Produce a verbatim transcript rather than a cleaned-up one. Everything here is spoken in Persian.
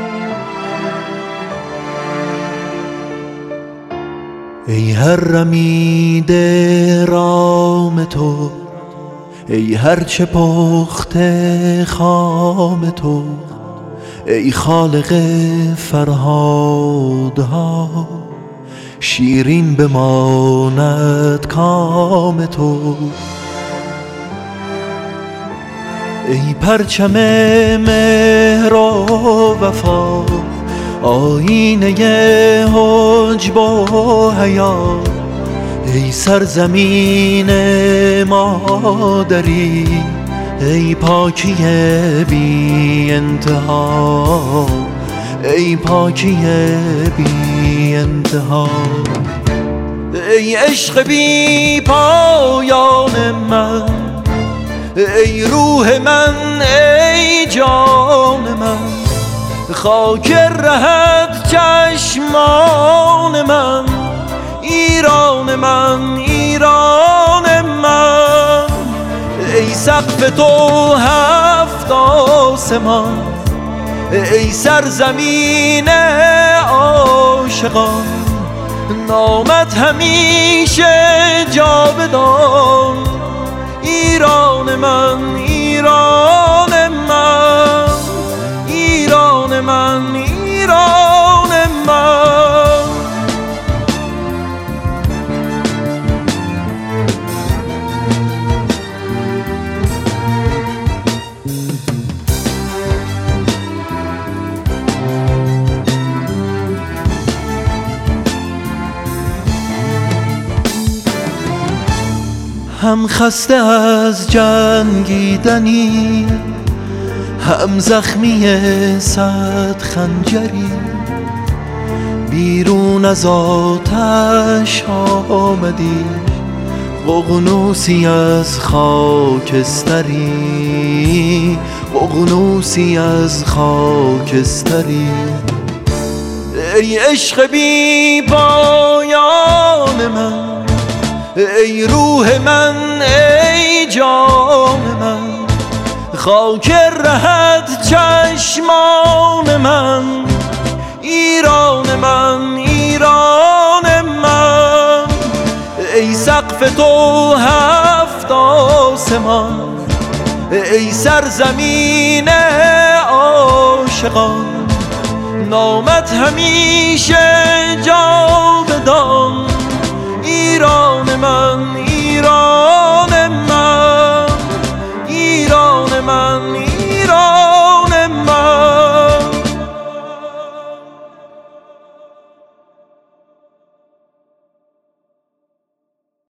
ای هر رمیده رام تو، ای هر چه پخته خام تو، ای خالق فرهادها، شیرین بماند کام تو. ای پرچم مهر و وفا، آیینه حجب و حیا، ای سرزمین مادری، ای پاکی بی انتها، ای پاکی بی انتها. ای عشق بی پایان من، ای روح من، ای جان من، خاک رهت چشمان من، ایران من، ایران من. ای سقف تو هفت آسمان، ای سرزمین عاشقان، نامت همیشه جاودان، ایران من، ایران من، ایران من، ایران من. هم خسته از جنگیدنی، هم زخمی صد خنجری، بیرون از آتش آمدی، ققنوسی از خاکستری، ققنوسی از خاکستری. ای عشق بی پایان من، ای روح من، ای جان من، خاک رهت چشمان من، ایران من، ایران من. ای سقف تو هفت آسمان، ای سرزمین عاشقان، نامت همیشه جاودان، ایران من، ایران